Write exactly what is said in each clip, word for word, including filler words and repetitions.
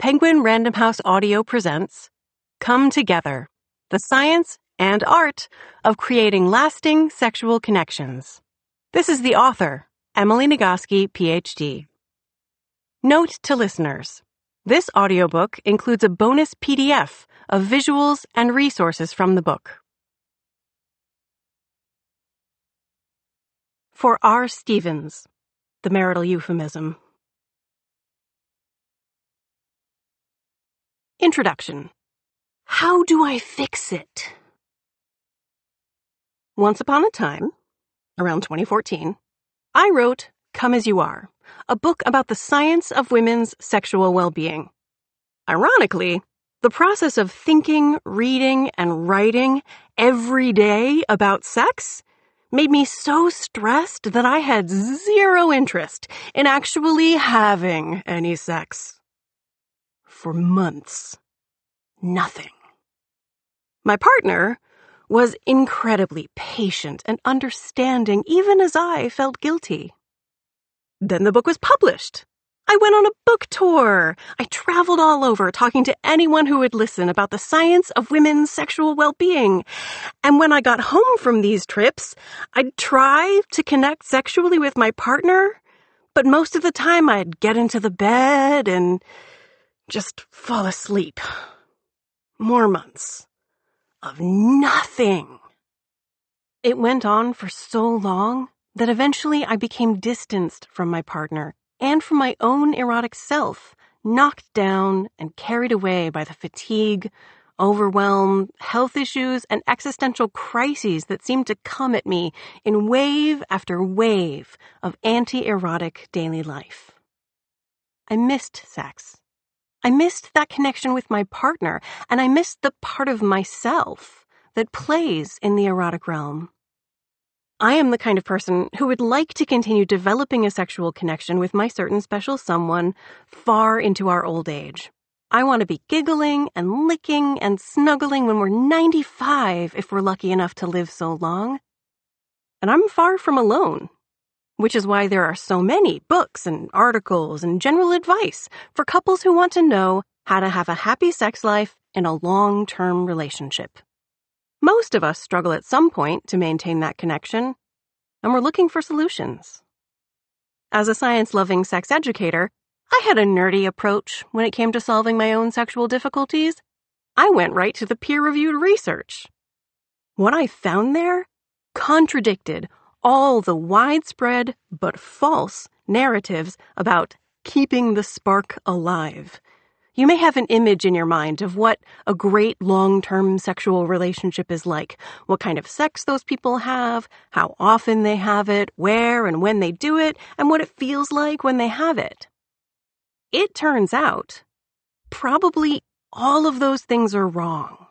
Penguin Random House Audio presents Come Together, the science and art of creating lasting sexual connections. This is the author, Emily Nagoski, P H D. Note to listeners, this audiobook includes a bonus P D F of visuals and resources from the book. For R. Stevens, the marital euphemism. Introduction. How do I fix it? Once upon a time, around twenty fourteen, I wrote Come As You Are, a book about the science of women's sexual well-being. Ironically, the process of thinking, reading, and writing every day about sex made me so stressed that I had zero interest in actually having any sex. For months, nothing. My partner was incredibly patient and understanding, even as I felt guilty. Then the book was published. I went on a book tour. I traveled all over talking to anyone who would listen about the science of women's sexual well-being. And when I got home from these trips, I'd try to connect sexually with my partner, but most of the time I'd get into the bed and just fall asleep. More months of nothing. It went on for so long that eventually I became distanced from my partner and from my own erotic self, knocked down and carried away by the fatigue, overwhelm, health issues, and existential crises that seemed to come at me in wave after wave of anti-erotic daily life. I missed sex. I missed that connection with my partner, and I missed the part of myself that plays in the erotic realm. I am the kind of person who would like to continue developing a sexual connection with my certain special someone far into our old age. I want to be giggling and licking and snuggling when we're ninety-five if we're lucky enough to live so long. And I'm far from alone. Which is why there are so many books and articles and general advice for couples who want to know how to have a happy sex life in a long-term relationship. Most of us struggle at some point to maintain that connection, and we're looking for solutions. As a science-loving sex educator, I had a nerdy approach when it came to solving my own sexual difficulties. I went right to the peer-reviewed research. What I found there contradicted all the widespread but false narratives about keeping the spark alive. You may have an image in your mind of what a great long-term sexual relationship is like, what kind of sex those people have, how often they have it, where and when they do it, and what it feels like when they have it. It turns out, probably all of those things are wrong.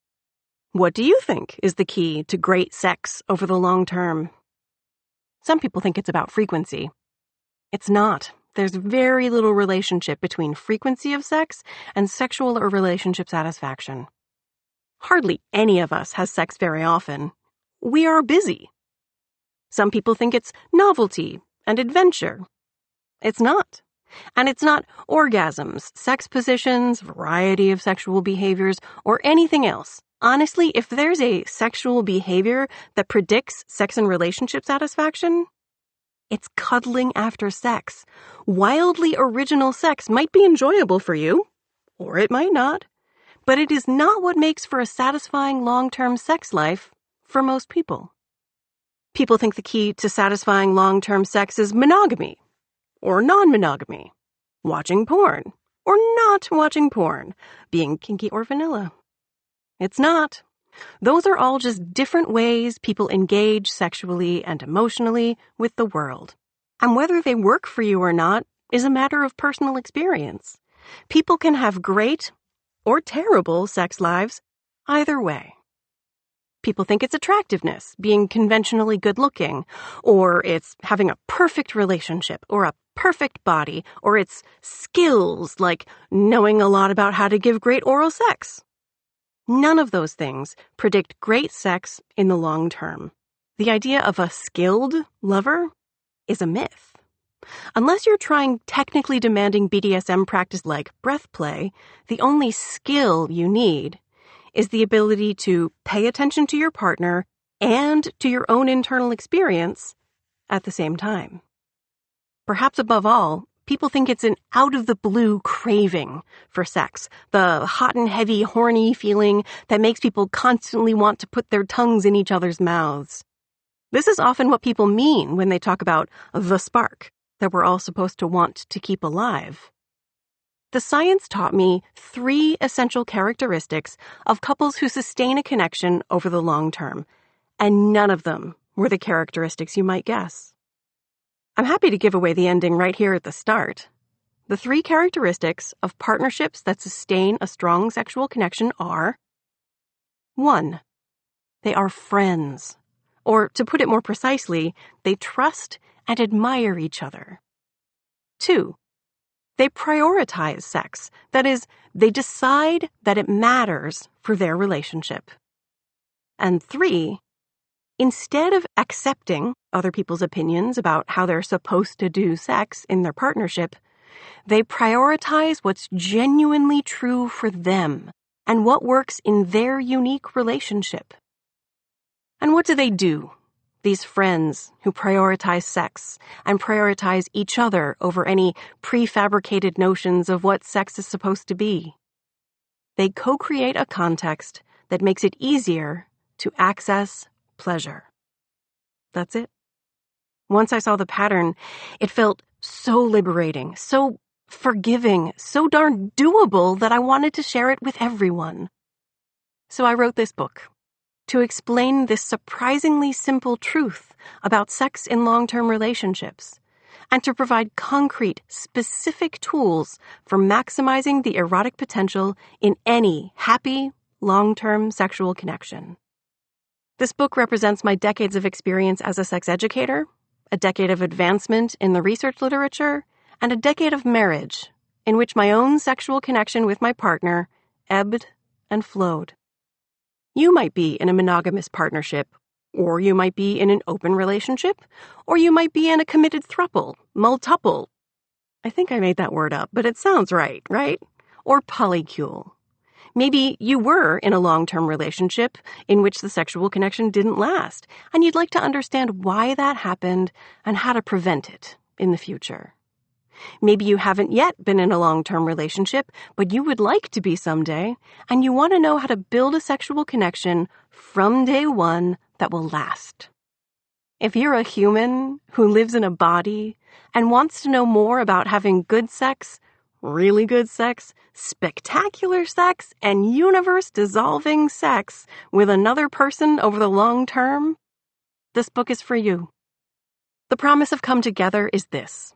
What do you think is the key to great sex over the long term? Some people think it's about frequency. It's not. There's very little relationship between frequency of sex and sexual or relationship satisfaction. Hardly any of us has sex very often. We are busy. Some people think it's novelty and adventure. It's not. And it's not orgasms, sex positions, variety of sexual behaviors, or anything else. Honestly, if there's a sexual behavior that predicts sex and relationship satisfaction, it's cuddling after sex. Wildly original sex might be enjoyable for you, or it might not, but it is not what makes for a satisfying long-term sex life for most people. People think the key to satisfying long-term sex is monogamy, or non-monogamy, watching porn, or not watching porn, being kinky or vanilla. It's not. Those are all just different ways people engage sexually and emotionally with the world. And whether they work for you or not is a matter of personal experience. People can have great or terrible sex lives either way. People think it's attractiveness, being conventionally good-looking, or it's having a perfect relationship, or a perfect body, or it's skills like knowing a lot about how to give great oral sex. None of those things predict great sex in the long term. The idea of a skilled lover is a myth. Unless you're trying technically demanding B D S M practice like breath play, the only skill you need is the ability to pay attention to your partner and to your own internal experience at the same time. Perhaps above all, people think it's an out-of-the-blue craving for sex, the hot and heavy, horny feeling that makes people constantly want to put their tongues in each other's mouths. This is often what people mean when they talk about the spark that we're all supposed to want to keep alive. The science taught me three essential characteristics of couples who sustain a connection over the long term, and none of them were the characteristics you might guess. I'm happy to give away the ending right here at the start. The three characteristics of partnerships that sustain a strong sexual connection are: one, they are friends. Or, to put it more precisely, they trust and admire each other. Two, they prioritize sex. That is, they decide that it matters for their relationship. And three, instead of accepting other people's opinions about how they're supposed to do sex in their partnership, they prioritize what's genuinely true for them and what works in their unique relationship. And what do they do, these friends who prioritize sex and prioritize each other over any prefabricated notions of what sex is supposed to be? They co-create a context that makes it easier to access pleasure. That's it. Once I saw the pattern, it felt so liberating, so forgiving, so darn doable that I wanted to share it with everyone. So I wrote this book to explain this surprisingly simple truth about sex in long-term relationships, and to provide concrete, specific tools for maximizing the erotic potential in any happy, long-term sexual connection. This book represents my decades of experience as a sex educator, a decade of advancement in the research literature, and a decade of marriage in which my own sexual connection with my partner ebbed and flowed. You might be in a monogamous partnership, or you might be in an open relationship, or you might be in a committed throuple, multuple. I think I made that word up, but it sounds right, right? Or polycule. Maybe you were in a long-term relationship in which the sexual connection didn't last, and you'd like to understand why that happened and how to prevent it in the future. Maybe you haven't yet been in a long-term relationship, but you would like to be someday, and you want to know how to build a sexual connection from day one that will last. If you're a human who lives in a body and wants to know more about having good sex, really good sex, spectacular sex, and universe-dissolving sex with another person over the long term, this book is for you. The promise of Come Together is this.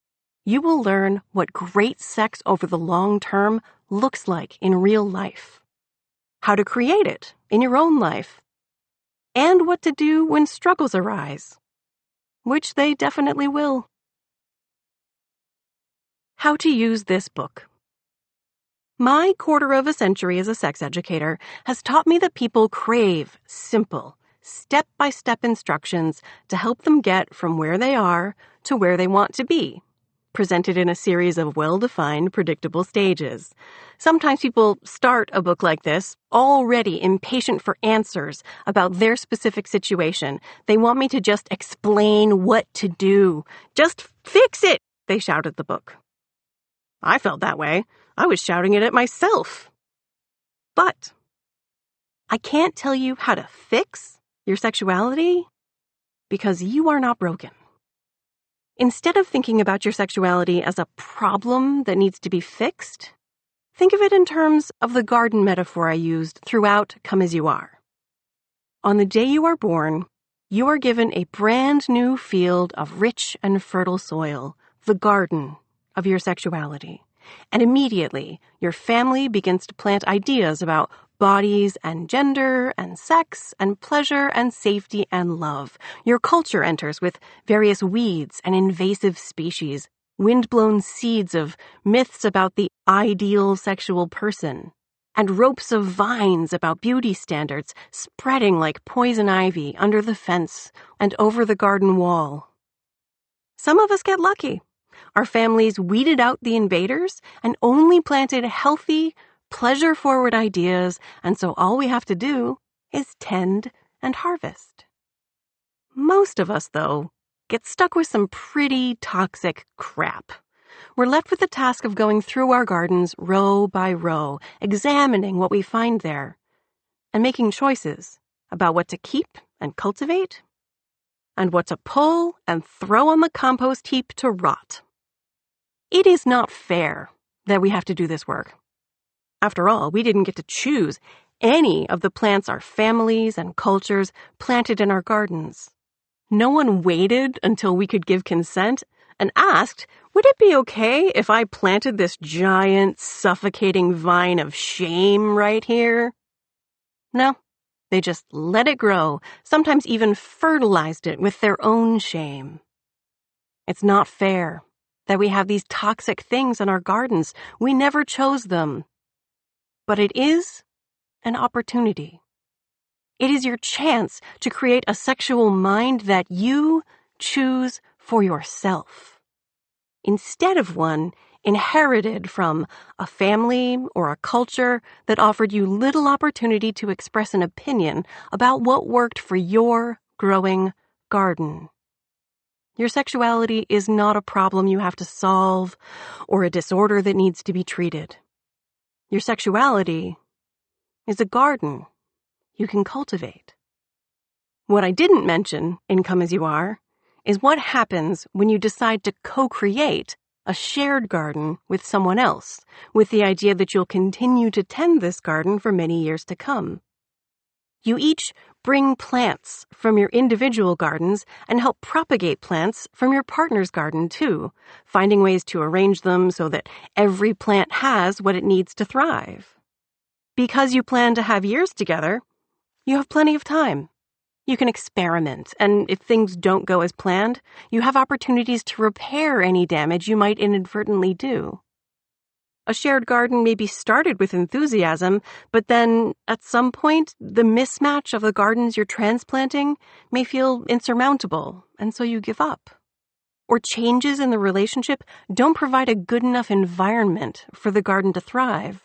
You will learn what great sex over the long term looks like in real life, how to create it in your own life, and what to do when struggles arise, which they definitely will. How to use this book. My quarter of a century as a sex educator has taught me that people crave simple, step-by-step instructions to help them get from where they are to where they want to be, presented in a series of well-defined, predictable stages. Sometimes people start a book like this already impatient for answers about their specific situation. They want me to just explain what to do. Just fix it, they shout at the book. I felt that way. I was shouting it at myself. But I can't tell you how to fix your sexuality because you are not broken. Instead of thinking about your sexuality as a problem that needs to be fixed, think of it in terms of the garden metaphor I used throughout Come As You Are. On the day you are born, you are given a brand new field of rich and fertile soil, the garden of your sexuality. And immediately, your family begins to plant ideas about bodies and gender and sex and pleasure and safety and love. Your culture enters with various weeds and invasive species, wind-blown seeds of myths about the ideal sexual person, and ropes of vines about beauty standards spreading like poison ivy under the fence and over the garden wall. Some of us get lucky. Our families weeded out the invaders and only planted healthy, pleasure-forward ideas, and so all we have to do is tend and harvest. Most of us, though, get stuck with some pretty toxic crap. We're left with the task of going through our gardens row by row, examining what we find there, and making choices about what to keep and cultivate, and what to pull and throw on the compost heap to rot. It is not fair that we have to do this work. After all, we didn't get to choose any of the plants our families and cultures planted in our gardens. No one waited until we could give consent and asked, would it be okay if I planted this giant, suffocating vine of shame right here? No, they just let it grow, sometimes even fertilized it with their own shame. It's not fair that we have these toxic things in our gardens. We never chose them. But it is an opportunity. It is your chance to create a sexual mind that you choose for yourself, instead of one inherited from a family or a culture that offered you little opportunity to express an opinion about what worked for your growing garden. Your sexuality is not a problem you have to solve or a disorder that needs to be treated. Your sexuality is a garden you can cultivate. What I didn't mention in Come As You Are is what happens when you decide to co-create a shared garden with someone else, with the idea that you'll continue to tend this garden for many years to come. You each bring plants from your individual gardens and help propagate plants from your partner's garden too, finding ways to arrange them so that every plant has what it needs to thrive. Because you plan to have years together, you have plenty of time. You can experiment, and if things don't go as planned, you have opportunities to repair any damage you might inadvertently do. A shared garden may be started with enthusiasm, but then, at some point, the mismatch of the gardens you're transplanting may feel insurmountable, and so you give up. Or changes in the relationship don't provide a good enough environment for the garden to thrive.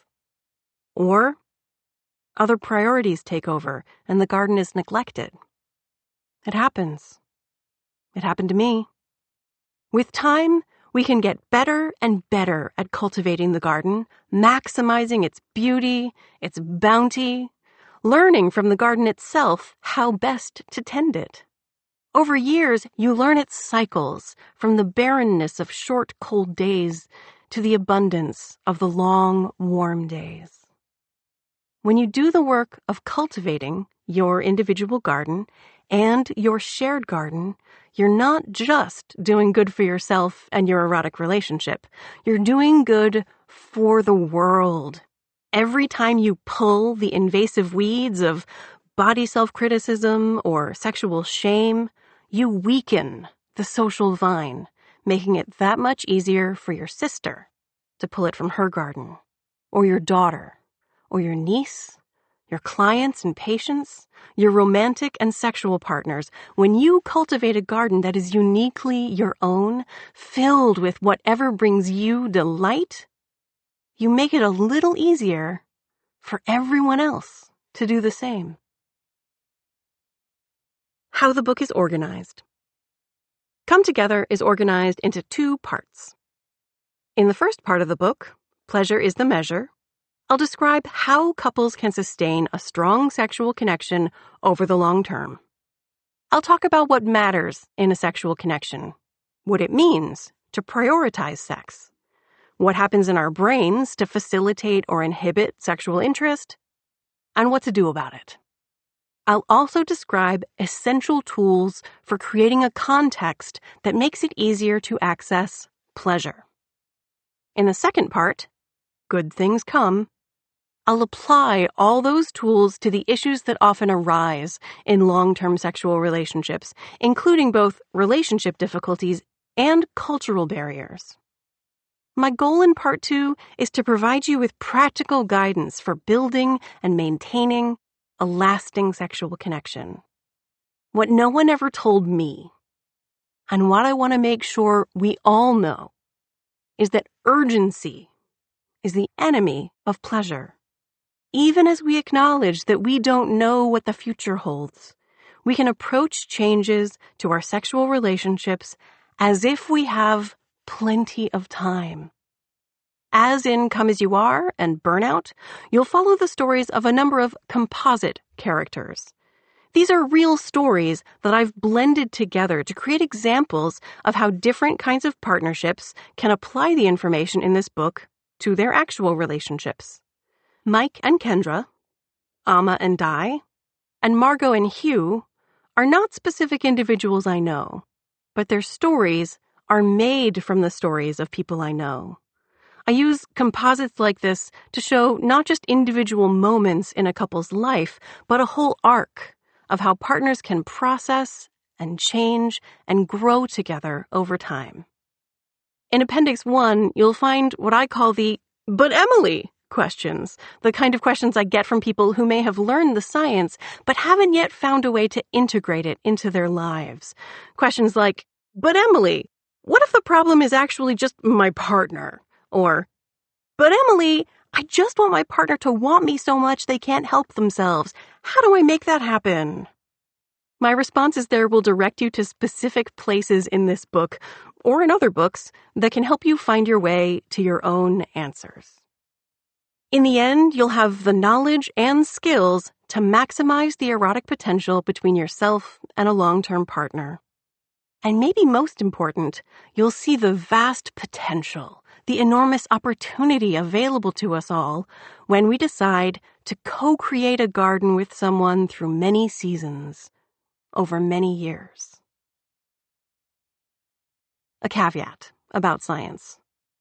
Or other priorities take over, and the garden is neglected. It happens. It happened to me. With time, we can get better and better at cultivating the garden, maximizing its beauty, its bounty, learning from the garden itself how best to tend it. Over years, you learn its cycles, from the barrenness of short, cold days to the abundance of the long, warm days. When you do the work of cultivating your individual garden and your shared garden, you're not just doing good for yourself and your erotic relationship. You're doing good for the world. Every time you pull the invasive weeds of body self-criticism or sexual shame, you weaken the social vine, making it that much easier for your sister to pull it from her garden, or your daughter, or your niece, your clients and patients, your romantic and sexual partners. When you cultivate a garden that is uniquely your own, filled with whatever brings you delight, you make it a little easier for everyone else to do the same. How the book is organized. Come Together is organized into two parts. In the first part of the book, Pleasure is the Measure, I'll describe how couples can sustain a strong sexual connection over the long term. I'll talk about what matters in a sexual connection, what it means to prioritize sex, what happens in our brains to facilitate or inhibit sexual interest, and what to do about it. I'll also describe essential tools for creating a context that makes it easier to access pleasure. In the second part, Good Things Come, I'll apply all those tools to the issues that often arise in long-term sexual relationships, including both relationship difficulties and cultural barriers. My goal in part two is to provide you with practical guidance for building and maintaining a lasting sexual connection. What no one ever told me And what I want to make sure we all know is that urgency is the enemy of pleasure. Even as we acknowledge that we don't know what the future holds, we can approach changes to our sexual relationships as if we have plenty of time. As in Come As You Are and Burnout, you'll follow the stories of a number of composite characters. These are real stories that I've blended together to create examples of how different kinds of partnerships can apply the information in this book to their actual relationships. Mike and Kendra, Amma and Di, and Margot and Hugh are not specific individuals I know, but their stories are made from the stories of people I know. I use composites like this to show not just individual moments in a couple's life, but a whole arc of how partners can process and change and grow together over time. In Appendix one, you'll find what I call the "But Emily" questions, the kind of questions I get from people who may have learned the science but haven't yet found a way to integrate it into their lives. Questions like, "But Emily, what if the problem is actually just my partner?" Or, "But Emily, I just want my partner to want me so much they can't help themselves. How do I make that happen?" My responses there will direct you to specific places in this book, or in other books, that can help you find your way to your own answers. In the end, you'll have the knowledge and skills to maximize the erotic potential between yourself and a long-term partner. And maybe most important, you'll see the vast potential, the enormous opportunity available to us all when we decide to co-create a garden with someone through many seasons, over many years. A caveat about science.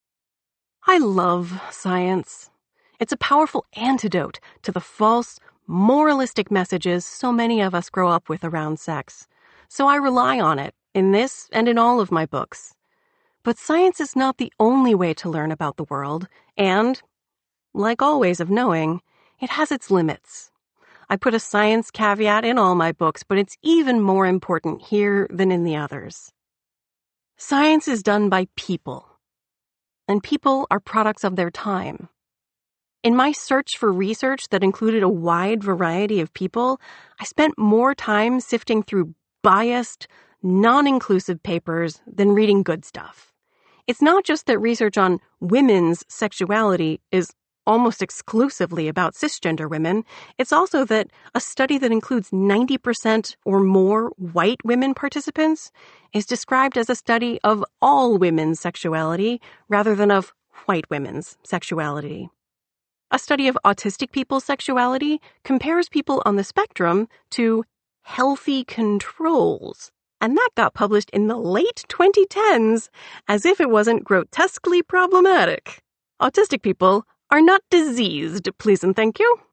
I love science. It's a powerful antidote to the false, moralistic messages so many of us grow up with around sex. So I rely on it in this and in all of my books. But science is not the only way to learn about the world, and, like all ways of knowing, it has its limits. I put a science caveat in all my books, but it's even more important here than in the others. Science is done by people, and people are products of their time. In my search for research that included a wide variety of people, I spent more time sifting through biased, non-inclusive papers than reading good stuff. It's not just that research on women's sexuality is almost exclusively about cisgender women. It's also that a study that includes ninety percent or more white women participants is described as a study of all women's sexuality rather than of white women's sexuality. A study of autistic people's sexuality compares people on the spectrum to healthy controls, and that got published in the late twenty tens, as if it wasn't grotesquely problematic. Autistic people are not diseased, please and thank you.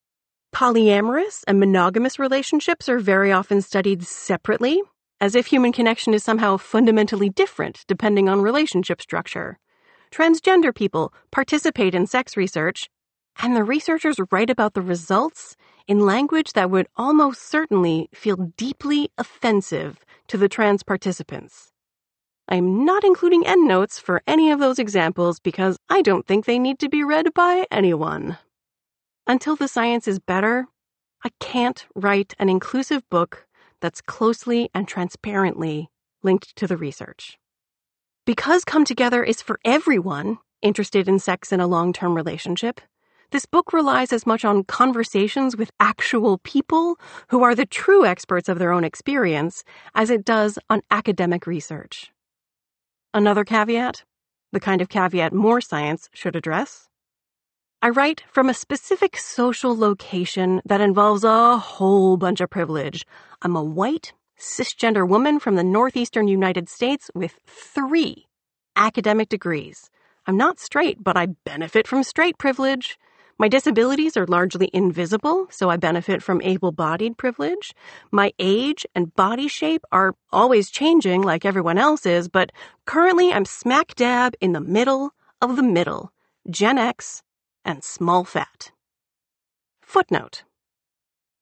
Polyamorous and monogamous relationships are very often studied separately, as if human connection is somehow fundamentally different depending on relationship structure. Transgender people participate in sex research, and the researchers write about the results in language that would almost certainly feel deeply offensive to the trans participants. I'm not including endnotes for any of those examples because I don't think they need to be read by anyone. Until the science is better, I can't write an inclusive book that's closely and transparently linked to the research. Because Come Together is for everyone interested in sex in a long-term relationship, this book relies as much on conversations with actual people who are the true experts of their own experience as it does on academic research. Another caveat, the kind of caveat more science should address. I write from a specific social location that involves a whole bunch of privilege. I'm a white, cisgender woman from the northeastern United States with three academic degrees. I'm not straight, but I benefit from straight privilege. My disabilities are largely invisible, so I benefit from able-bodied privilege. My age and body shape are always changing like everyone else is, but currently I'm smack dab in the middle of the middle, Gen X and small fat. Footnote.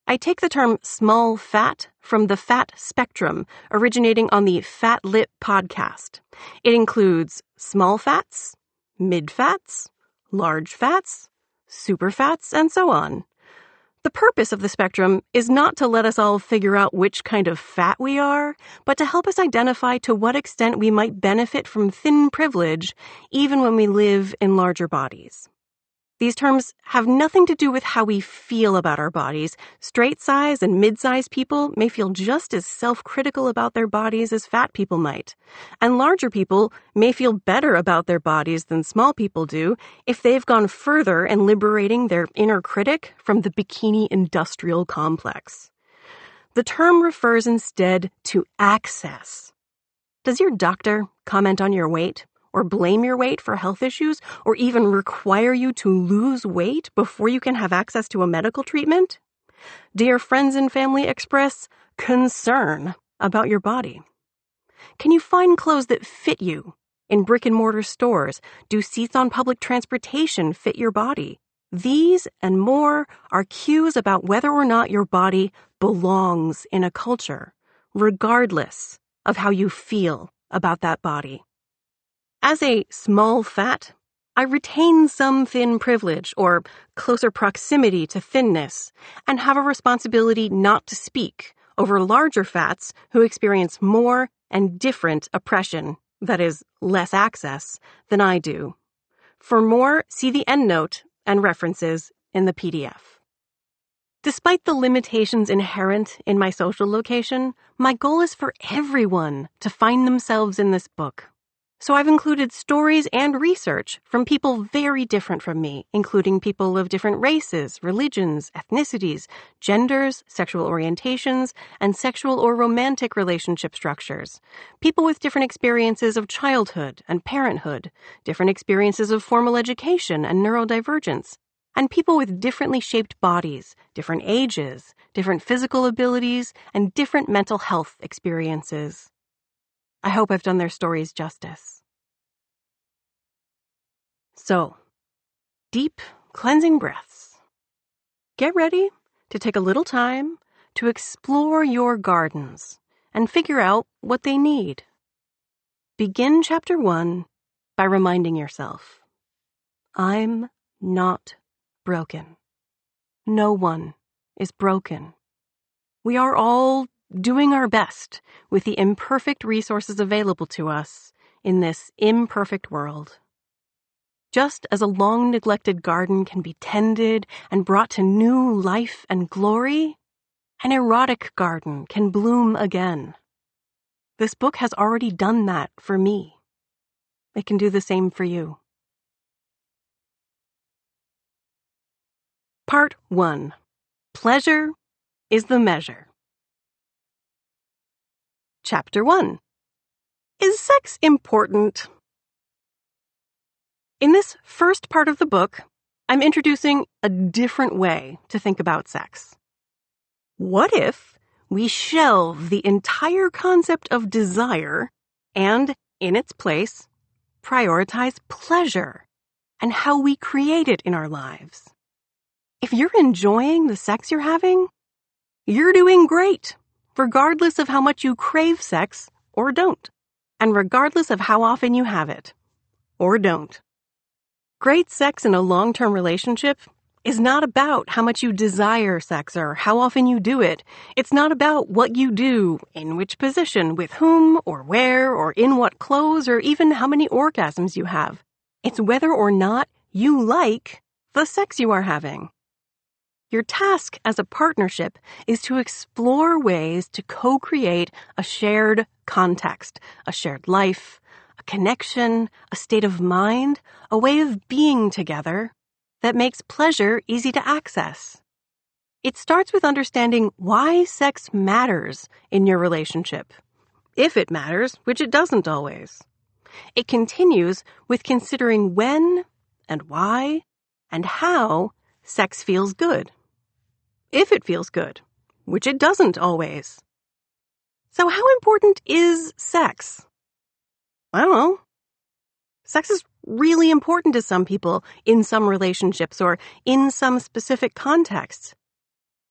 I take the term small fat from the fat spectrum originating on the Fat Lip podcast. It includes small fats, mid fats, large fats, super fats, and so on. The purpose of the spectrum is not to let us all figure out which kind of fat we are, but to help us identify to what extent we might benefit from thin privilege even when we live in larger bodies. These terms have nothing to do with how we feel about our bodies. Straight-size and mid-size people may feel just as self-critical about their bodies as fat people might. And larger people may feel better about their bodies than small people do if they've gone further in liberating their inner critic from the bikini industrial complex. The term refers instead to access. Does your doctor comment on your weight? Or blame your weight for health issues, or even require you to lose weight before you can have access to a medical treatment? Do your friends and family express concern about your body? Can you find clothes that fit you in brick and mortar stores? Do seats on public transportation fit your body? These and more are cues about whether or not your body belongs in a culture, regardless of how you feel about that body. As a small fat, I retain some thin privilege or closer proximity to thinness and have a responsibility not to speak over larger fats who experience more and different oppression, that is, less access, than I do. For more, see the endnote and references in the P D F. Despite the limitations inherent in my social location, my goal is for everyone to find themselves in this book. So I've included stories and research from people very different from me, including people of different races, religions, ethnicities, genders, sexual orientations, and sexual or romantic relationship structures. People with different experiences of childhood and parenthood, different experiences of formal education and neurodivergence, and people with differently shaped bodies, different ages, different physical abilities, and different mental health experiences. I hope I've done their stories justice. So, deep, cleansing breaths. Get ready to take a little time to explore your gardens and figure out what they need. Begin chapter one by reminding yourself, I'm not broken. No one is broken. We are all doing our best with the imperfect resources available to us in this imperfect world. Just as a long-neglected garden can be tended and brought to new life and glory, an erotic garden can bloom again. This book has already done that for me. It can do the same for you. Part one. Pleasure is the measure. Chapter one. Is sex important? In this first part of the book, I'm introducing a different way to think about sex. What if we shelve the entire concept of desire and, in its place, prioritize pleasure and how we create it in our lives? If you're enjoying the sex you're having, you're doing great, regardless of how much you crave sex or don't, and regardless of how often you have it or don't. Great sex in a long-term relationship is not about how much you desire sex or how often you do it. It's not about what you do, in which position, with whom, or where, or in what clothes, or even how many orgasms you have. It's whether or not you like the sex you are having. Your task as a partnership is to explore ways to co-create a shared context, a shared life, a connection, a state of mind, a way of being together that makes pleasure easy to access. It starts with understanding why sex matters in your relationship, if it matters, which it doesn't always. It continues with considering when and why and how sex feels good. If it feels good, which it doesn't always. So how important is sex? I don't know. Sex is really important to some people in some relationships or in some specific contexts.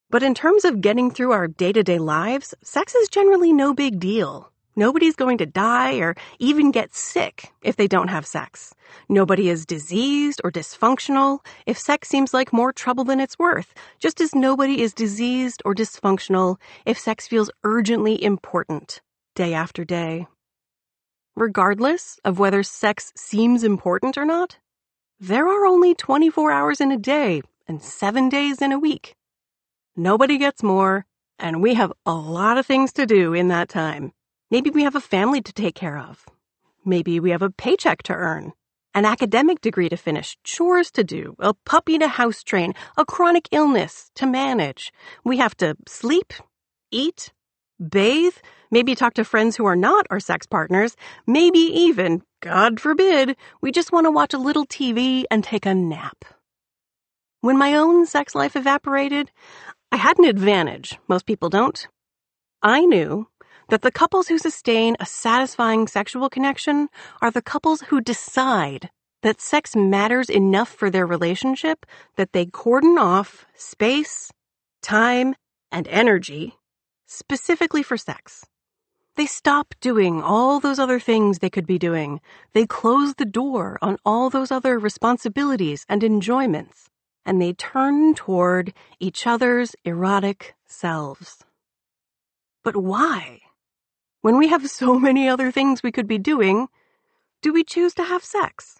But in terms of getting through our day-to-day lives, sex is generally no big deal. Nobody's going to die or even get sick if they don't have sex. Nobody is diseased or dysfunctional if sex seems like more trouble than it's worth, just as nobody is diseased or dysfunctional if sex feels urgently important day after day. Regardless of whether sex seems important or not, there are only twenty-four hours in a day and seven days in a week. Nobody gets more, and we have a lot of things to do in that time. Maybe we have a family to take care of. Maybe we have a paycheck to earn, an academic degree to finish, chores to do, a puppy to house train, a chronic illness to manage. We have to sleep, eat, bathe, maybe talk to friends who are not our sex partners, maybe even, God forbid, we just want to watch a little T V and take a nap. When my own sex life evaporated, I had an advantage. Most people don't. I knew that the couples who sustain a satisfying sexual connection are the couples who decide that sex matters enough for their relationship that they cordon off space, time, and energy specifically for sex. They stop doing all those other things they could be doing. They close the door on all those other responsibilities and enjoyments, and they turn toward each other's erotic selves. But why? When we have so many other things we could be doing, do we choose to have sex?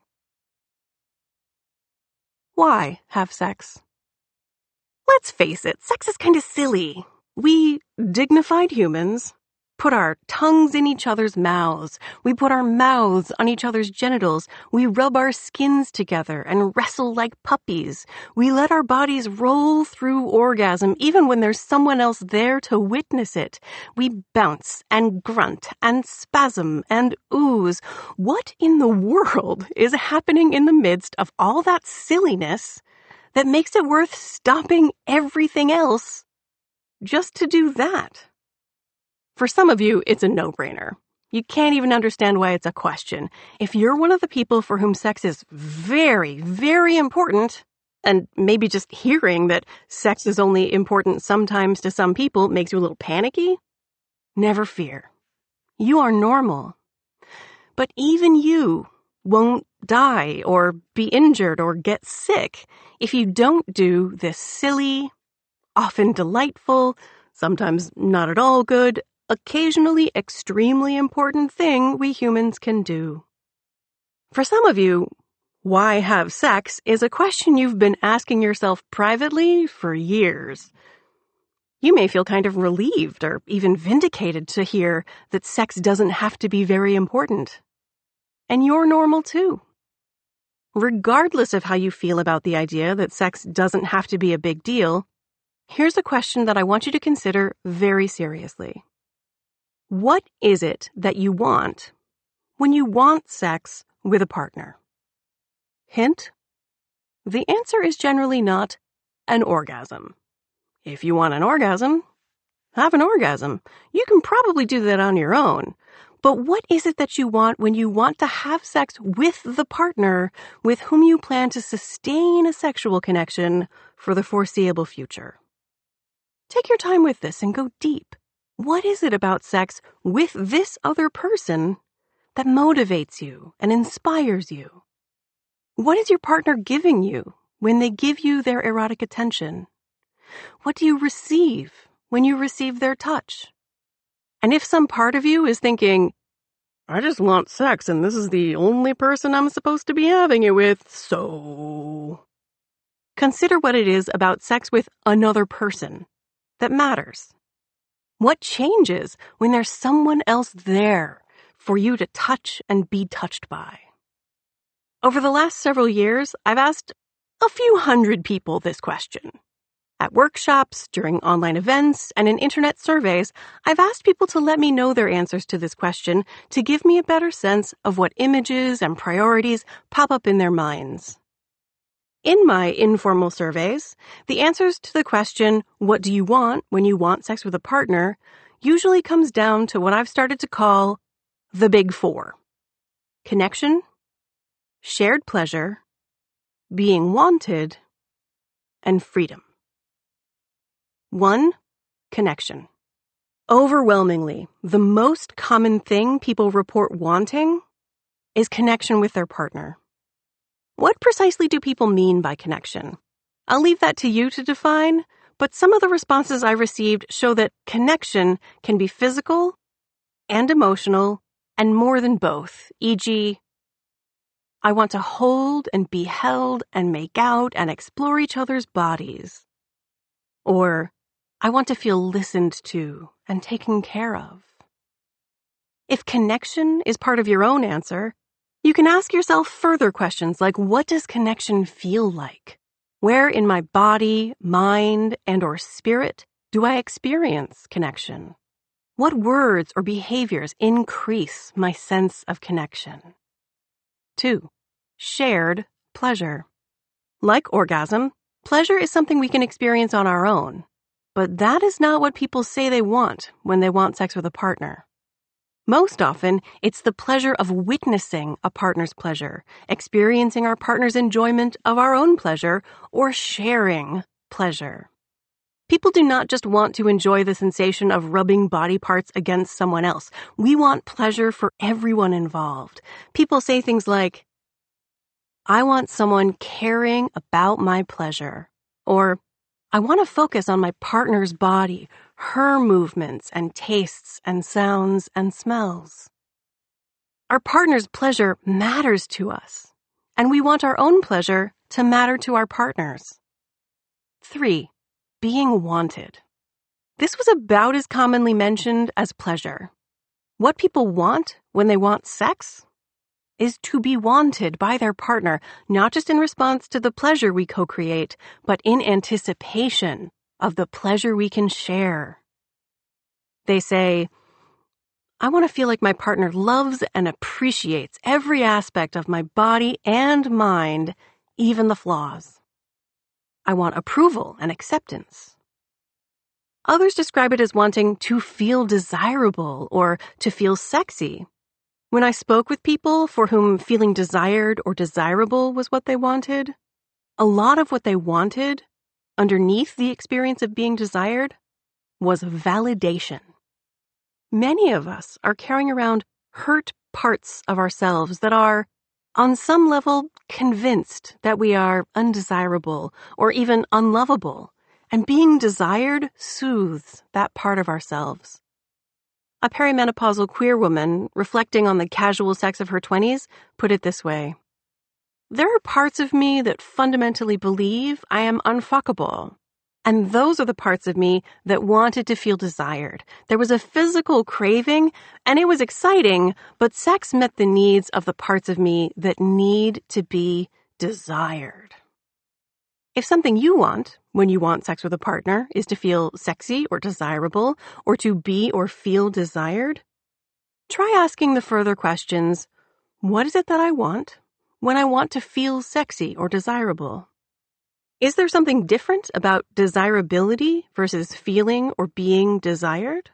Why have sex? Let's face it, sex is kind of silly. We, dignified humans, put our tongues in each other's mouths. We put our mouths on each other's genitals. We rub our skins together and wrestle like puppies. We let our bodies roll through orgasm even when there's someone else there to witness it. We bounce and grunt and spasm and ooze. What in the world is happening in the midst of all that silliness that makes it worth stopping everything else just to do that? For some of you, it's a no-brainer. You can't even understand why it's a question. If you're one of the people for whom sex is very, very important, and maybe just hearing that sex is only important sometimes to some people makes you a little panicky, never fear. You are normal. But even you won't die or be injured or get sick if you don't do this silly, often delightful, sometimes not at all good, occasionally extremely important thing we humans can do. For some of you, why have sex is a question you've been asking yourself privately for years. You may feel kind of relieved or even vindicated to hear that sex doesn't have to be very important. And you're normal too. Regardless of how you feel about the idea that sex doesn't have to be a big deal, here's a question that I want you to consider very seriously. What is it that you want when you want sex with a partner? Hint: the answer is generally not an orgasm. If you want an orgasm, have an orgasm. You can probably do that on your own. But what is it that you want when you want to have sex with the partner with whom you plan to sustain a sexual connection for the foreseeable future? Take your time with this and go deep. What is it about sex with this other person that motivates you and inspires you? What is your partner giving you when they give you their erotic attention? What do you receive when you receive their touch? And if some part of you is thinking, I just want sex and this is the only person I'm supposed to be having it with, so... Consider what it is about sex with another person that matters. What changes when there's someone else there for you to touch and be touched by? Over the last several years, I've asked a few hundred people this question. At workshops, during online events, and in internet surveys, I've asked people to let me know their answers to this question to give me a better sense of what images and priorities pop up in their minds. In my informal surveys, the answers to the question, what do you want when you want sex with a partner, usually comes down to what I've started to call the big four. Connection, shared pleasure, being wanted, and freedom. One, connection. Overwhelmingly, the most common thing people report wanting is connection with their partner. What precisely do people mean by connection? I'll leave that to you to define, but some of the responses I received show that connection can be physical and emotional and more than both, for example, I want to hold and be held and make out and explore each other's bodies. Or, I want to feel listened to and taken care of. If connection is part of your own answer, you can ask yourself further questions like, what does connection feel like? Where in my body, mind, and or spirit do I experience connection? What words or behaviors increase my sense of connection? Two, shared pleasure. Like orgasm, pleasure is something we can experience on our own, but that is not what people say they want when they want sex with a partner. Most often, it's the pleasure of witnessing a partner's pleasure, experiencing our partner's enjoyment of our own pleasure, or sharing pleasure. People do not just want to enjoy the sensation of rubbing body parts against someone else. We want pleasure for everyone involved. People say things like, I want someone caring about my pleasure, or I want to focus on my partner's body, her movements and tastes and sounds and smells. Our partner's pleasure matters to us, and we want our own pleasure to matter to our partners. Three, being wanted. This was about as commonly mentioned as pleasure. What people want when they want sex is to be wanted by their partner, not just in response to the pleasure we co-create, but in anticipation of the pleasure we can share. They say, I want to feel like my partner loves and appreciates every aspect of my body and mind, even the flaws. I want approval and acceptance. Others describe it as wanting to feel desirable or to feel sexy. When I spoke with people for whom feeling desired or desirable was what they wanted, a lot of what they wanted, underneath the experience of being desired, was validation. Many of us are carrying around hurt parts of ourselves that are, on some level, convinced that we are undesirable or even unlovable, and being desired soothes that part of ourselves. A perimenopausal queer woman, reflecting on the casual sex of her twenties, put it this way. There are parts of me that fundamentally believe I am unfuckable. And those are the parts of me that wanted to feel desired. There was a physical craving, and it was exciting, but sex met the needs of the parts of me that need to be desired. If something you want when you want sex with a partner is to feel sexy or desirable, or to be or feel desired, try asking the further questions, what is it that I want when I want to feel sexy or desirable? Is there something different about desirability versus feeling or being desired?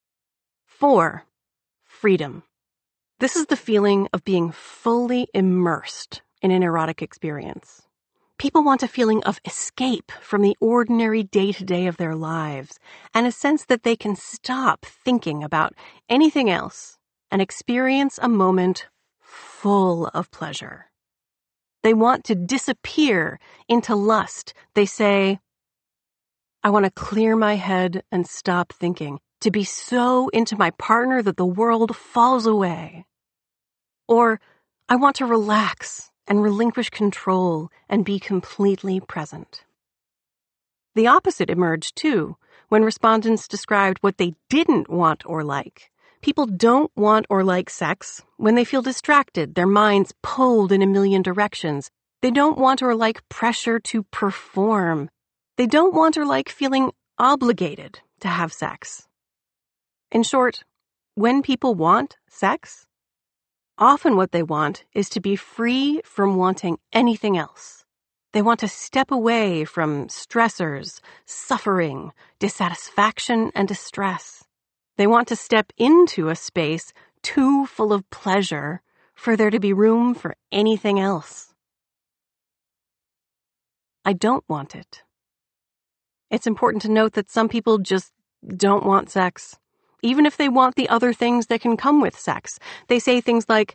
Four, freedom. This is the feeling of being fully immersed in an erotic experience. People want a feeling of escape from the ordinary day-to-day of their lives and a sense that they can stop thinking about anything else and experience a moment full of pleasure. They want to disappear into lust. They say, I want to clear my head and stop thinking, to be so into my partner that the world falls away. Or, I want to relax and relinquish control and be completely present. The opposite emerged, too, when respondents described what they didn't want or like. People don't want or like sex when they feel distracted, their minds pulled in a million directions. They don't want or like pressure to perform. They don't want or like feeling obligated to have sex. In short, when people want sex, often what they want is to be free from wanting anything else. They want to step away from stressors, suffering, dissatisfaction, and distress. They want to step into a space too full of pleasure for there to be room for anything else. I don't want it. It's important to note that some people just don't want sex, even if they want the other things that can come with sex. They say things like,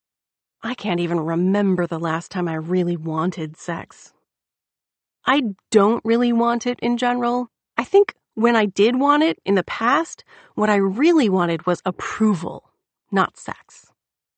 I can't even remember the last time I really wanted sex. I don't really want it in general. I think when I did want it in the past, what I really wanted was approval, not sex.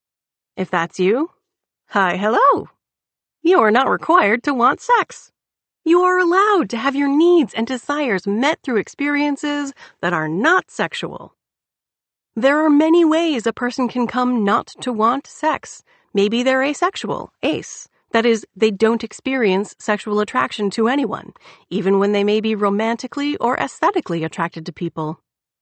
If that's you, hi, hello. You are not required to want sex. You are allowed to have your needs and desires met through experiences that are not sexual. There are many ways a person can come not to want sex. Maybe they're asexual, ace. That is, they don't experience sexual attraction to anyone, even when they may be romantically or aesthetically attracted to people.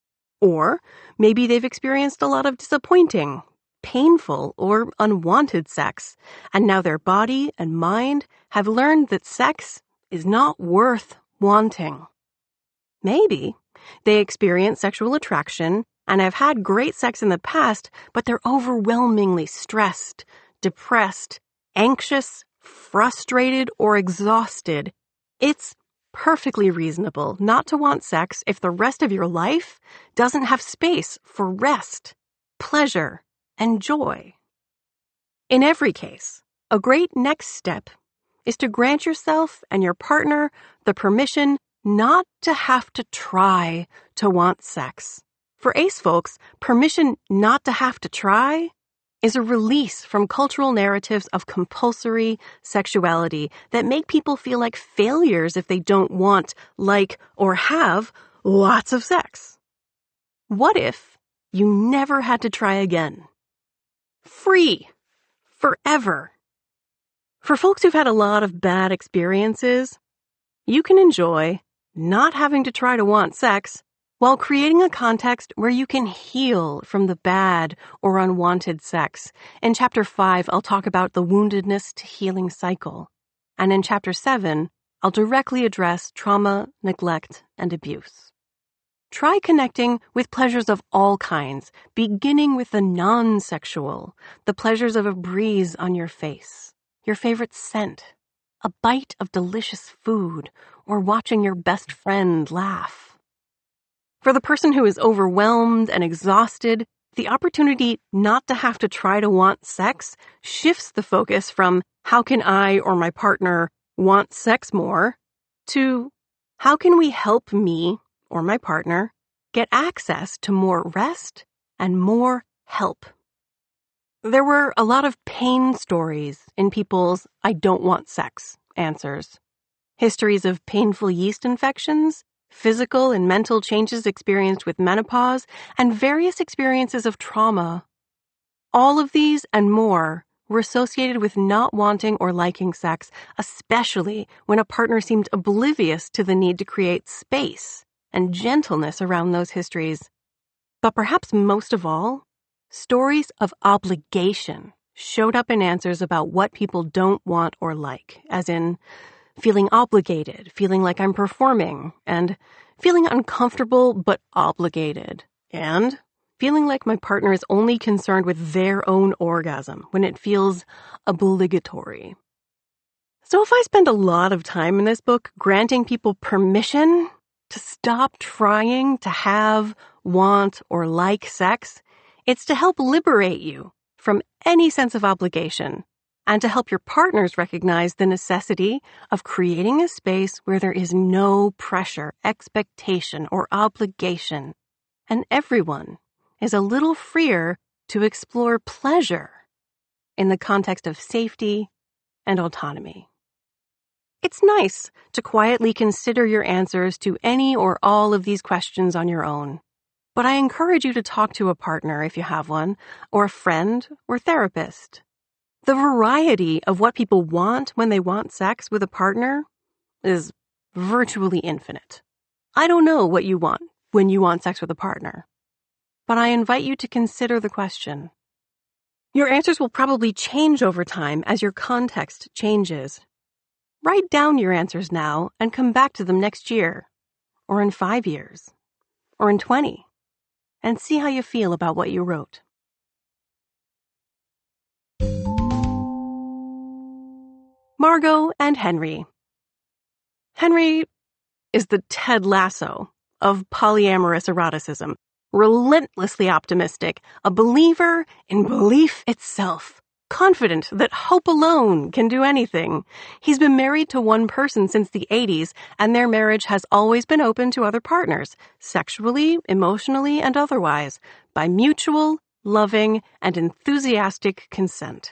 Or maybe they've experienced a lot of disappointing, painful, or unwanted sex, and now their body and mind have learned that sex is not worth wanting. Maybe they experience sexual attraction and have had great sex in the past, but they're overwhelmingly stressed, depressed, anxious, frustrated, or exhausted. It's perfectly reasonable not to want sex if the rest of your life doesn't have space for rest, pleasure, and joy. In every case, a great next step is to grant yourself and your partner the permission not to have to try to want sex. For ace folks, permission not to have to try is a release from cultural narratives of compulsory sexuality that make people feel like failures if they don't want, like, or have lots of sex. What if you never had to try again? Free. Forever. For folks who've had a lot of bad experiences, you can enjoy not having to try to want sex while creating a context where you can heal from the bad or unwanted sex. In Chapter five, I'll talk about the woundedness to healing cycle. And in Chapter seven, I'll directly address trauma, neglect, and abuse. Try connecting with pleasures of all kinds, beginning with the non-sexual, the pleasures of a breeze on your face, your favorite scent, a bite of delicious food, or watching your best friend laugh. For the person who is overwhelmed and exhausted, the opportunity not to have to try to want sex shifts the focus from how can I or my partner want sex more to how can we help me or my partner get access to more rest and more help. There were a lot of pain stories in people's I don't want sex answers. Histories of painful yeast infections, physical and mental changes experienced with menopause, and various experiences of trauma. All of these and more were associated with not wanting or liking sex, especially when a partner seemed oblivious to the need to create space and gentleness around those histories. But perhaps most of all, stories of obligation showed up in answers about what people don't want or like, as in feeling obligated, feeling like I'm performing, and feeling uncomfortable but obligated, and feeling like my partner is only concerned with their own orgasm when it feels obligatory. So if I spend a lot of time in this book granting people permission to stop trying to have, want, or like sex, it's to help liberate you from any sense of obligation, and to help your partners recognize the necessity of creating a space where there is no pressure, expectation, or obligation, and everyone is a little freer to explore pleasure in the context of safety and autonomy. It's nice to quietly consider your answers to any or all of these questions on your own, but I encourage you to talk to a partner if you have one, or a friend or therapist. The variety of what people want when they want sex with a partner is virtually infinite. I don't know what you want when you want sex with a partner, but I invite you to consider the question. Your answers will probably change over time as your context changes. Write down your answers now and come back to them next year, or in five years, or in twenty, and see how you feel about what you wrote. Margot and Henry. Henry is the Ted Lasso of polyamorous eroticism, relentlessly optimistic, a believer in belief itself, confident that hope alone can do anything. He's been married to one person since the eighties, and their marriage has always been open to other partners, sexually, emotionally, and otherwise, by mutual, loving, and enthusiastic consent.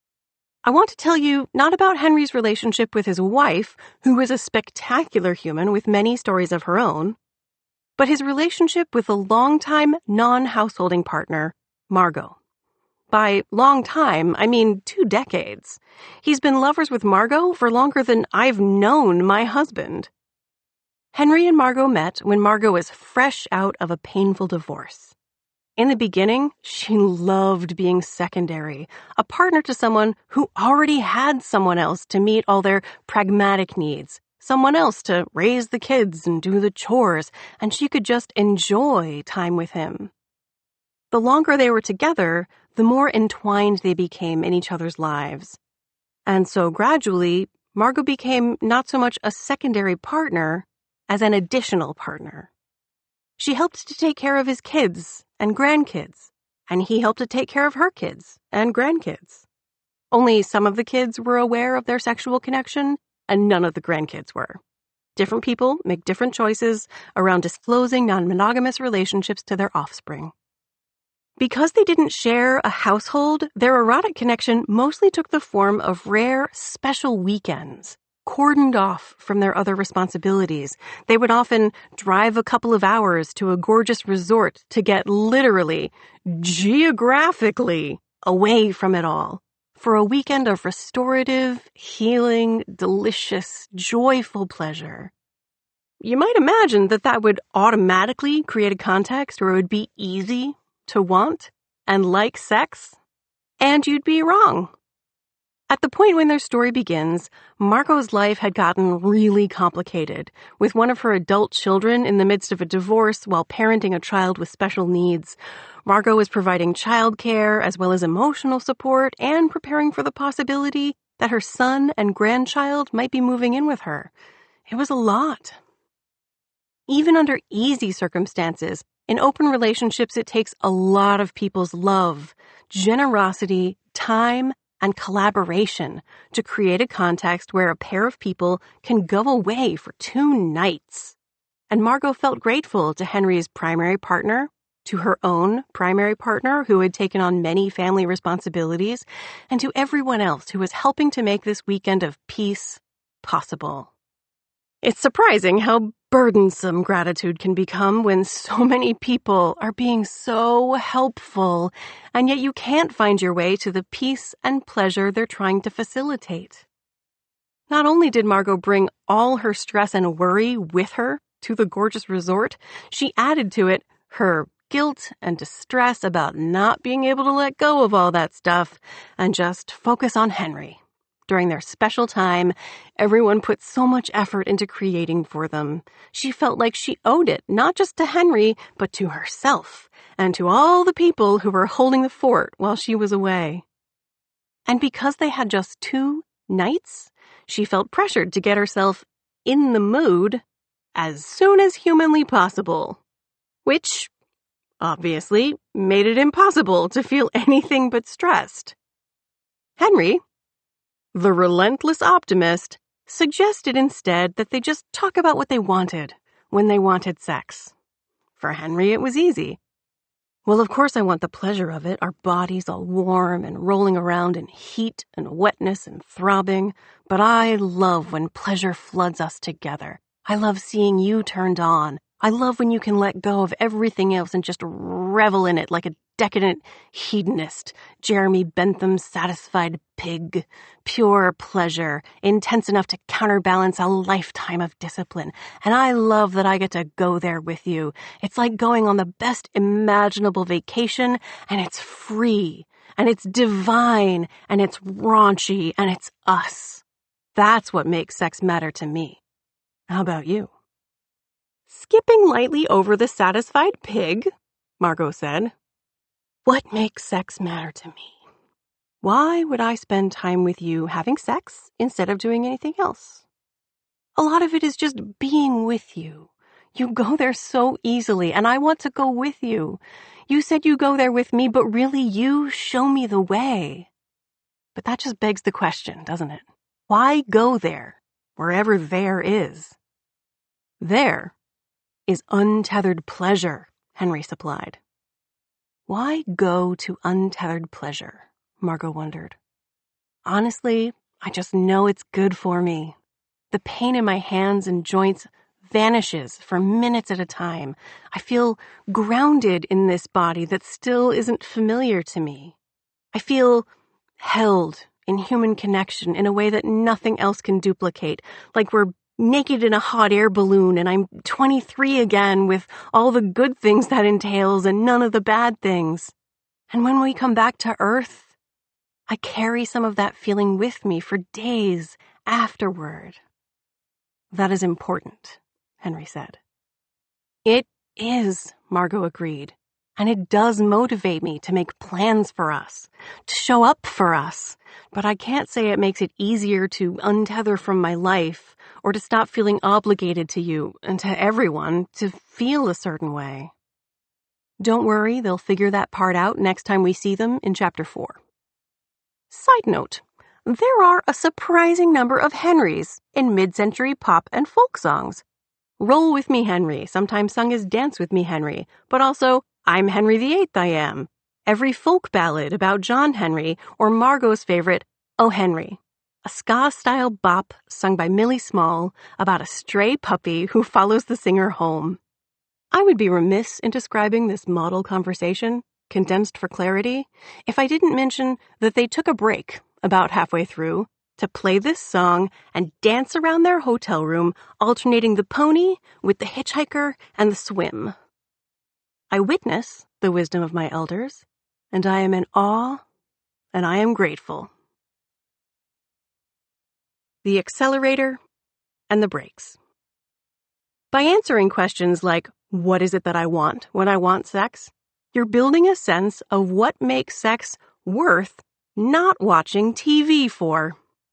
I want to tell you not about Henry's relationship with his wife, who is a spectacular human with many stories of her own, but his relationship with a longtime non-householding partner, Margot. By long time, I mean two decades. He's been lovers with Margot for longer than I've known my husband. Henry and Margot met when Margot was fresh out of a painful divorce. In the beginning, she loved being secondary, a partner to someone who already had someone else to meet all their pragmatic needs, someone else to raise the kids and do the chores, and she could just enjoy time with him. The longer they were together, the more entwined they became in each other's lives. And so gradually, Margot became not so much a secondary partner as an additional partner. She helped to take care of his kids and grandkids, and he helped to take care of her kids and grandkids. Only some of the kids were aware of their sexual connection, and none of the grandkids were. Different people make different choices around disclosing non-monogamous relationships to their offspring. Because they didn't share a household, their erotic connection mostly took the form of rare, special weekends, cordoned off from their other responsibilities. They would often drive a couple of hours to a gorgeous resort to get literally, geographically, away from it all, for a weekend of restorative, healing, delicious, joyful pleasure. You might imagine that that would automatically create a context where it would be easy to want and like sex, and you'd be wrong. At the point when their story begins, Margot's life had gotten really complicated, with one of her adult children in the midst of a divorce while parenting a child with special needs. Margot was providing childcare as well as emotional support and preparing for the possibility that her son and grandchild might be moving in with her. It was a lot. Even under easy circumstances, in open relationships, it takes a lot of people's love, generosity, time, and collaboration to create a context where a pair of people can go away for two nights. And Margot felt grateful to Henry's primary partner, to her own primary partner who had taken on many family responsibilities, and to everyone else who was helping to make this weekend of peace possible. It's surprising how burdensome gratitude can become when so many people are being so helpful, and yet you can't find your way to the peace and pleasure they're trying to facilitate. Not only did Margot bring all her stress and worry with her to the gorgeous resort, she added to it her guilt and distress about not being able to let go of all that stuff and just focus on Henry. During their special time, everyone put so much effort into creating for them. She felt like she owed it, not just to Henry, but to herself, and to all the people who were holding the fort while she was away. And because they had just two nights, she felt pressured to get herself in the mood as soon as humanly possible, which, obviously, made it impossible to feel anything but stressed. Henry, the relentless optimist, suggested instead that they just talk about what they wanted when they wanted sex. For Henry, it was easy. Well, of course I want the pleasure of it, our bodies all warm and rolling around in heat and wetness and throbbing, but I love when pleasure floods us together. I love seeing you turned on. I love when you can let go of everything else and just revel in it like a decadent hedonist, Jeremy Bentham's satisfied pig. Pure pleasure, intense enough to counterbalance a lifetime of discipline. And I love that I get to go there with you. It's like going on the best imaginable vacation, and it's free, and it's divine, and it's raunchy, and it's us. That's what makes sex matter to me. How about you? Skipping lightly over the satisfied pig, Margot said, what makes sex matter to me? Why would I spend time with you having sex instead of doing anything else? A lot of it is just being with you. You go there so easily, and I want to go with you. You said you go there with me, but really you show me the way. But that just begs the question, doesn't it? Why go there, wherever there is? There is untethered pleasure, Henry supplied. Why go to untethered pleasure? Margot wondered. Honestly, I just know it's good for me. The pain in my hands and joints vanishes for minutes at a time. I feel grounded in this body that still isn't familiar to me. I feel held in human connection in a way that nothing else can duplicate, like we're naked in a hot air balloon and I'm twenty-three again with all the good things that entails and none of the bad things. And when we come back to Earth, I carry some of that feeling with me for days afterward. That is important, Henry said. It is, Margot agreed. And it does motivate me to make plans for us, to show up for us. But I can't say it makes it easier to untether from my life or to stop feeling obligated to you and to everyone to feel a certain way. Don't worry, they'll figure that part out next time we see them in chapter four. Side note, there are a surprising number of Henrys in mid-century pop and folk songs. Roll With Me Henry, sometimes sung as Dance With Me Henry, but also I'm Henry the Eighth I Am, every folk ballad about John Henry, or Margot's favorite, Oh Henry, a ska-style bop sung by Millie Small about a stray puppy who follows the singer home. I would be remiss in describing this model conversation, condensed for clarity, if I didn't mention that they took a break about halfway through to play this song and dance around their hotel room, alternating the pony with the hitchhiker and the swim. I witness the wisdom of my elders, and I am in awe, and I am grateful. The accelerator and the brakes. By answering questions like, what is it that I want when I want sex? You're building a sense of what makes sex worth not watching T V for.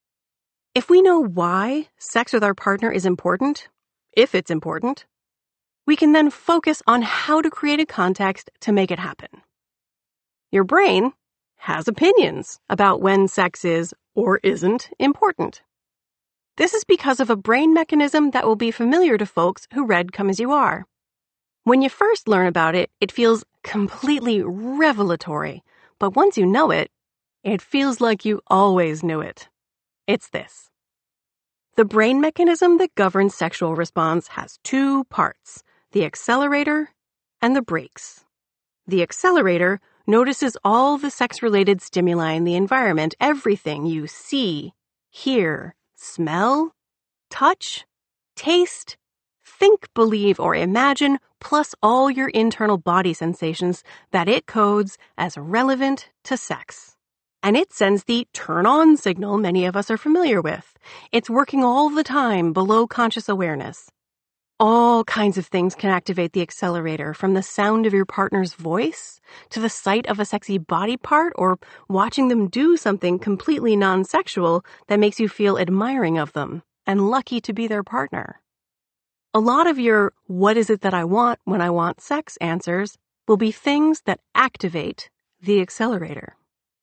If we know why sex with our partner is important, if it's important, we can then focus on how to create a context to make it happen. Your brain has opinions about when sex is or isn't important. This is because of a brain mechanism that will be familiar to folks who read Come As You Are. When you first learn about it, it feels completely revelatory, but once you know it, it feels like you always knew it. It's this. The brain mechanism that governs sexual response has two parts, the accelerator and the brakes. The accelerator notices all the sex-related stimuli in the environment, everything you see, hear, smell, touch, taste, think, believe, or imagine, plus all your internal body sensations that it codes as relevant to sex. And it sends the turn-on signal many of us are familiar with. It's working all the time below conscious awareness. All kinds of things can activate the accelerator, from the sound of your partner's voice to the sight of a sexy body part or watching them do something completely non-sexual that makes you feel admiring of them and lucky to be their partner. A lot of your what is it that I want when I want sex answers will be things that activate the accelerator.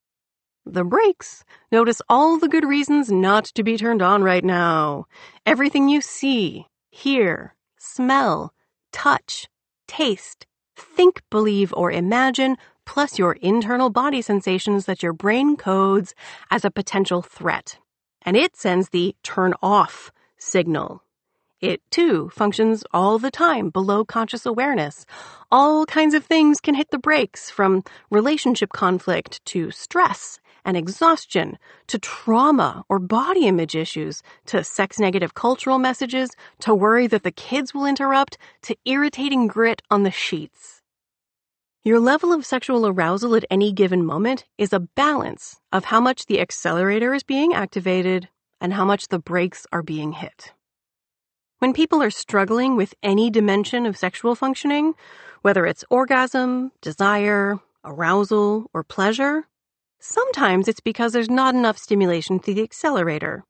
The brakes notice all the good reasons not to be turned on right now. Everything you see, hear, smell, touch, taste, think, believe, or imagine, plus your internal body sensations that your brain codes as a potential threat. And it sends the turn off signal. It, too, functions all the time below conscious awareness. All kinds of things can hit the brakes, from relationship conflict to stress and exhaustion, to trauma or body image issues, to sex-negative cultural messages, to worry that the kids will interrupt, to irritating grit on the sheets. Your level of sexual arousal at any given moment is a balance of how much the accelerator is being activated and how much the brakes are being hit. When people are struggling with any dimension of sexual functioning, whether it's orgasm, desire, arousal, or pleasure, sometimes it's because there's not enough stimulation to the accelerator.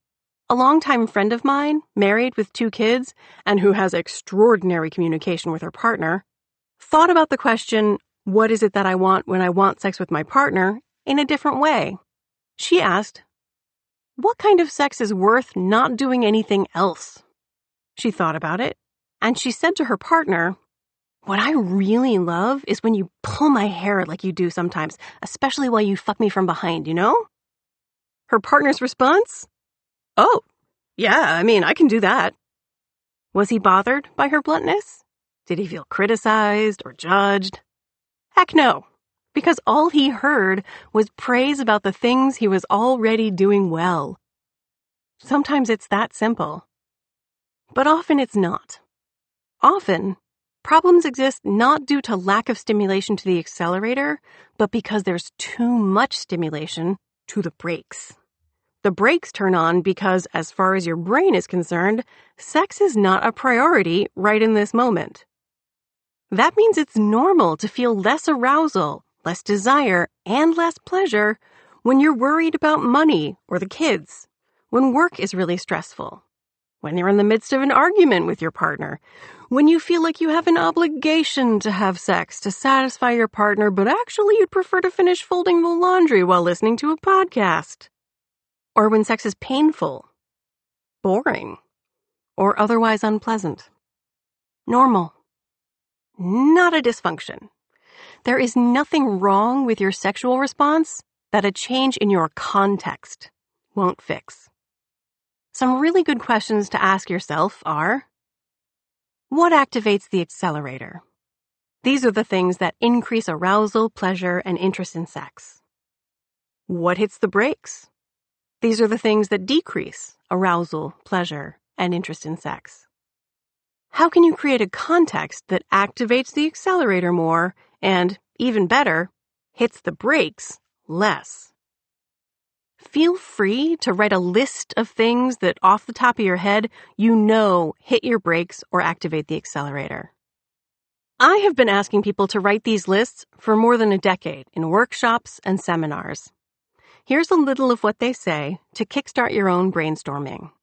A longtime friend of mine, married with two kids, and who has extraordinary communication with her partner, thought about the question, what is it that I want when I want sex with my partner, in a different way. She asked, what kind of sex is worth not doing anything else? She thought about it, and she said to her partner, what I really love is when you pull my hair like you do sometimes, especially while you fuck me from behind, you know? Her partner's response? Oh, yeah, I mean, I can do that. Was he bothered by her bluntness? Did he feel criticized or judged? Heck no, because all he heard was praise about the things he was already doing well. Sometimes it's that simple. But often it's not. Often, problems exist not due to lack of stimulation to the accelerator, but because there's too much stimulation to the brakes. The brakes turn on because, as far as your brain is concerned, sex is not a priority right in this moment. That means it's normal to feel less arousal, less desire, and less pleasure when you're worried about money or the kids, when work is really stressful, when you're in the midst of an argument with your partner, when you feel like you have an obligation to have sex to satisfy your partner, but actually you'd prefer to finish folding the laundry while listening to a podcast. Or when sex is painful, boring, or otherwise unpleasant. Normal. Not a dysfunction. There is nothing wrong with your sexual response that a change in your context won't fix. Some really good questions to ask yourself are, what activates the accelerator? These are the things that increase arousal, pleasure, and interest in sex. What hits the brakes? These are the things that decrease arousal, pleasure, and interest in sex. How can you create a context that activates the accelerator more and, even better, hits the brakes less? Feel free to write a list of things that, off the top of your head, you know hit your brakes or activate the accelerator. I have been asking people to write these lists for more than a decade in workshops and seminars. Here's a little of what they say to kickstart your own brainstorming.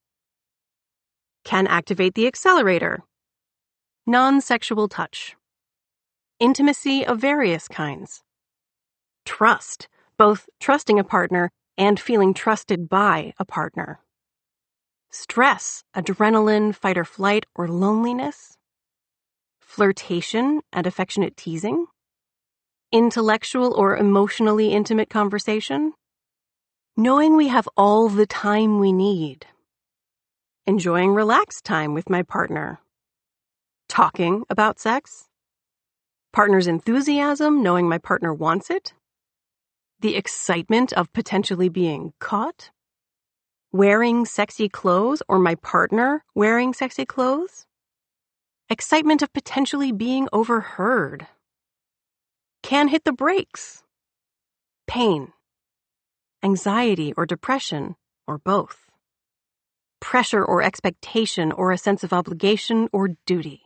Can activate the accelerator. Non-sexual touch. Intimacy of various kinds. Trust, both trusting a partner and feeling trusted by a partner. Stress, adrenaline, fight or flight, or loneliness. Flirtation and affectionate teasing. Intellectual or emotionally intimate conversation. Knowing we have all the time we need. Enjoying relaxed time with my partner. Talking about sex. Partner's enthusiasm, knowing my partner wants it. The excitement of potentially being caught. Wearing sexy clothes or my partner wearing sexy clothes. Excitement of potentially being overheard. Can hit the brakes. Pain. Anxiety or depression, or both. Pressure or expectation or a sense of obligation or duty.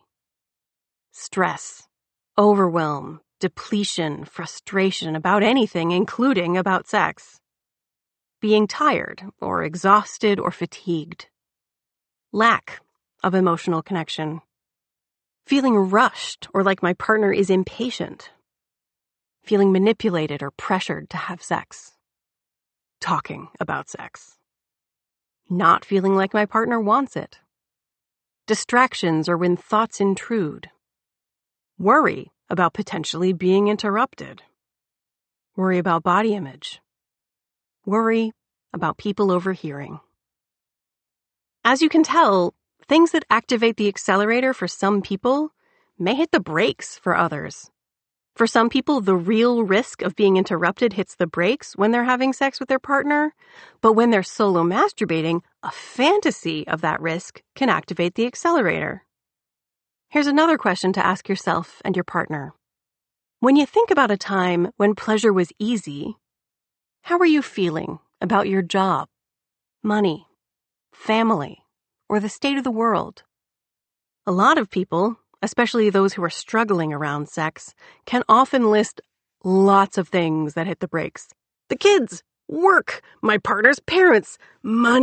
Stress, overwhelm, depletion, frustration about anything, including about sex. Being tired or exhausted or fatigued. Lack of emotional connection. Feeling rushed or like my partner is impatient. Feeling manipulated or pressured to have sex. Talking about sex. Not feeling like my partner wants it. Distractions or when thoughts intrude. Worry about potentially being interrupted. Worry about body image. Worry about people overhearing. As you can tell, things that activate the accelerator for some people may hit the brakes for others. For some people, the real risk of being interrupted hits the brakes when they're having sex with their partner, but when they're solo masturbating, a fantasy of that risk can activate the accelerator. Here's another question to ask yourself and your partner. When you think about a time when pleasure was easy, how are you feeling about your job, money, family, or the state of the world? A lot of people, especially those who are struggling around sex, can often list lots of things that hit the brakes. The kids, work, my partner's parents, money,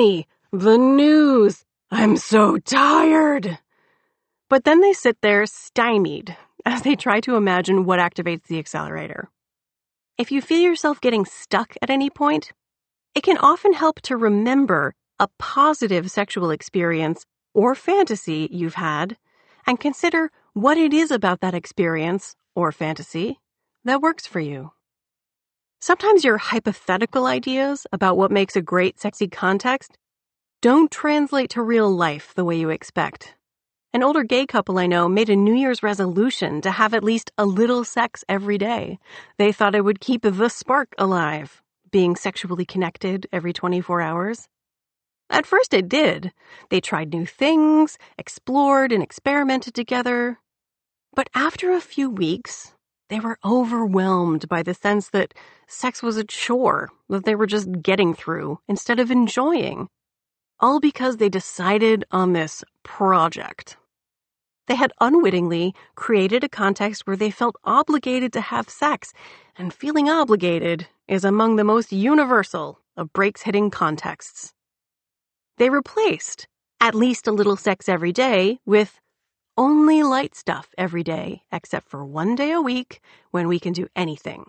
The news! I'm so tired! But then they sit there stymied as they try to imagine what activates the accelerator. If you feel yourself getting stuck at any point, it can often help to remember a positive sexual experience or fantasy you've had and consider what it is about that experience or fantasy that works for you. Sometimes your hypothetical ideas about what makes a great sexy context don't translate to real life the way you expect. An older gay couple I know made a New Year's resolution to have at least a little sex every day. They thought it would keep the spark alive, being sexually connected every twenty-four hours. At first it did. They tried new things, explored and experimented together. But after a few weeks, they were overwhelmed by the sense that sex was a chore that they were just getting through instead of enjoying. All because they decided on this project. They had unwittingly created a context where they felt obligated to have sex, and feeling obligated is among the most universal of brakes-hitting contexts. They replaced at least a little sex every day with only light stuff every day, except for one day a week when we can do anything.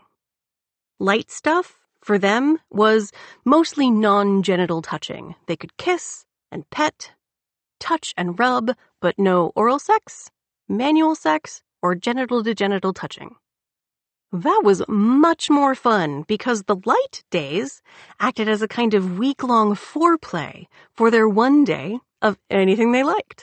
Light stuff, for them, was mostly non-genital touching. They could kiss and pet, touch and rub, but no oral sex, manual sex, or genital-to-genital touching. That was much more fun because the light days acted as a kind of week-long foreplay for their one day of anything they liked.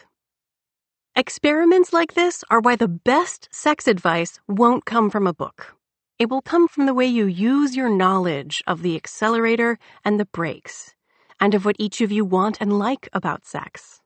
Experiments like this are why the best sex advice won't come from a book. It will come from the way you use your knowledge of the accelerator and the brakes, and of what each of you want and like about sex.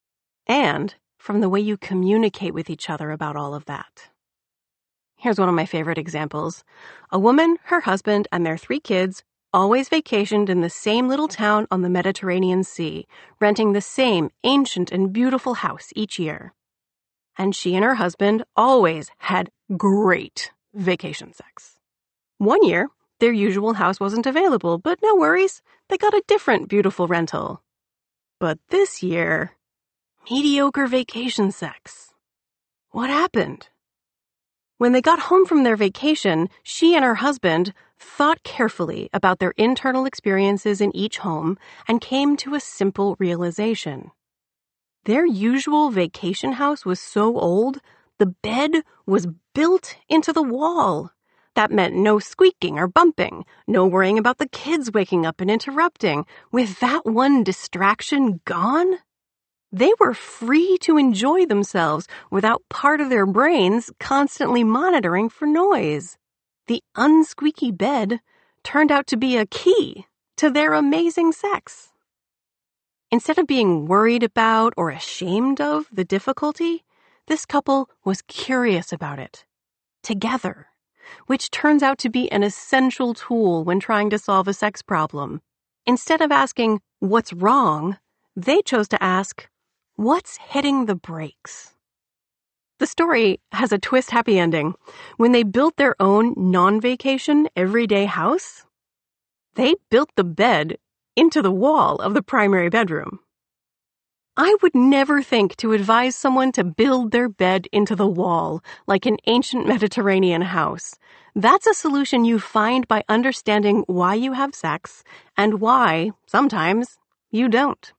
And from the way you communicate with each other about all of that. Here's one of my favorite examples. A woman, her husband, and their three kids always vacationed in the same little town on the Mediterranean Sea, renting the same ancient and beautiful house each year. And she and her husband always had great vacation sex. One year, their usual house wasn't available, but no worries, they got a different beautiful rental. But this year, mediocre vacation sex. What happened? When they got home from their vacation, she and her husband thought carefully about their internal experiences in each home and came to a simple realization. Their usual vacation house was so old, the bed was built into the wall. That meant no squeaking or bumping, no worrying about the kids waking up and interrupting. With that one distraction gone, they were free to enjoy themselves without part of their brains constantly monitoring for noise. The unsqueaky bed turned out to be a key to their amazing sex. Instead of being worried about or ashamed of the difficulty, this couple was curious about it, together, which turns out to be an essential tool when trying to solve a sex problem. Instead of asking, what's wrong, they chose to ask, what's hitting the brakes? The story has a twist happy ending. When they built their own non-vacation, everyday house, they built the bed into the wall of the primary bedroom. I would never think to advise someone to build their bed into the wall like an ancient Mediterranean house. That's a solution you find by understanding why you have sex and why, sometimes, you don't.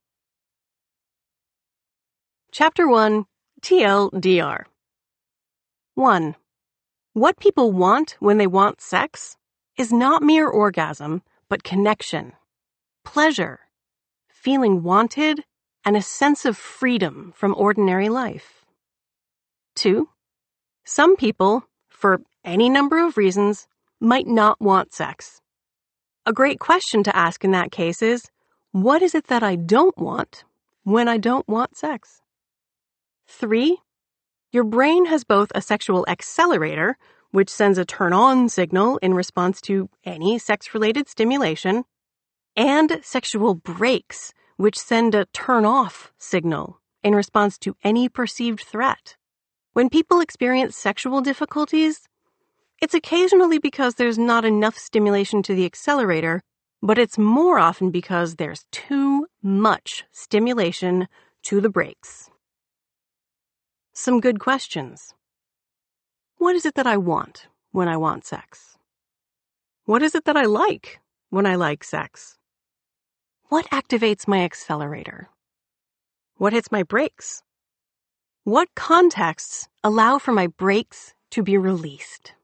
Chapter one, T L D R. one. What people want when they want sex is not mere orgasm, but connection, pleasure, feeling wanted, and a sense of freedom from ordinary life. Two, some people, for any number of reasons, might not want sex. A great question to ask in that case is, what is it that I don't want when I don't want sex? Three, your brain has both a sexual accelerator, which sends a turn-on signal in response to any sex-related stimulation, and sexual brakes, which send a turn-off signal in response to any perceived threat. When people experience sexual difficulties, it's occasionally because there's not enough stimulation to the accelerator, but it's more often because there's too much stimulation to the brakes. Some good questions. What is it that I want when I want sex? What is it that I like when I like sex? What activates my accelerator? What hits my brakes? What contexts allow for my brakes to be released?